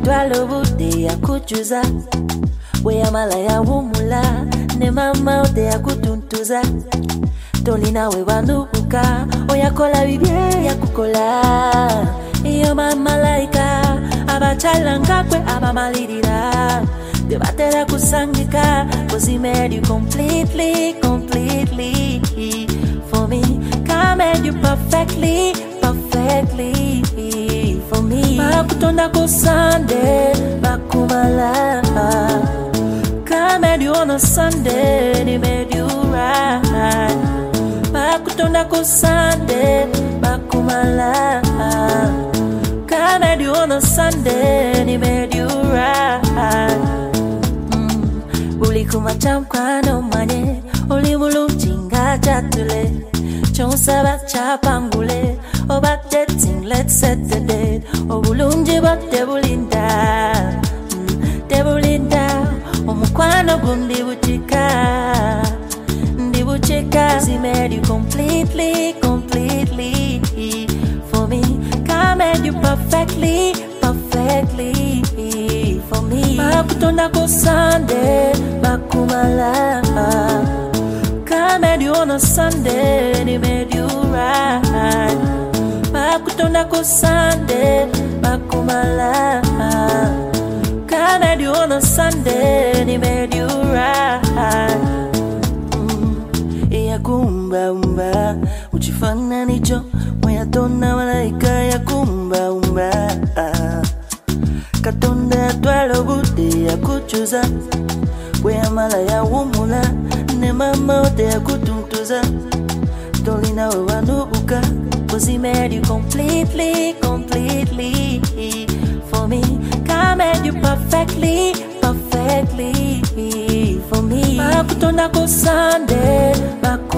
yatwala obudde yakujuza bwe yamala yawumula ne mama ode yakutuntuza tolina we banubuka oyakola bibye yakukola iyo mamalayika abakyala nga gwe abamalirira tebatera kusangika cause he made you completely for me. God made you perfectly for me. Bakutonda ku Sunday bakumala. God made you on a Sunday and he made you right. Bakutonda ku Sunday bakumala. God made you on a Sunday and he made you right. Uli kumachamkwano manye Uli mulungi nga jatule Chonsaba chapangule Oba dating, let's set the date Obulungi bote bulinda Debulinda Omukwano gundi buchika Ndi buchika He made you completely for me. God made you perfectly for me. Bakutonda ku Sunday bakumala. God made you on a Sunday and he made you right. Bakutonda ku Sunday bakumala. God made you on a Sunday and he made you right. Kumba umba uchifana nicho mweyatona malaika ya kumba umba katonda yatwala obudde yakujuza bwe yamala yawumula ne mama ode yakutuntuza tolina we wanubuka cause he made you completely for me. God made you perfectly for me. Bakutonda ku Sunday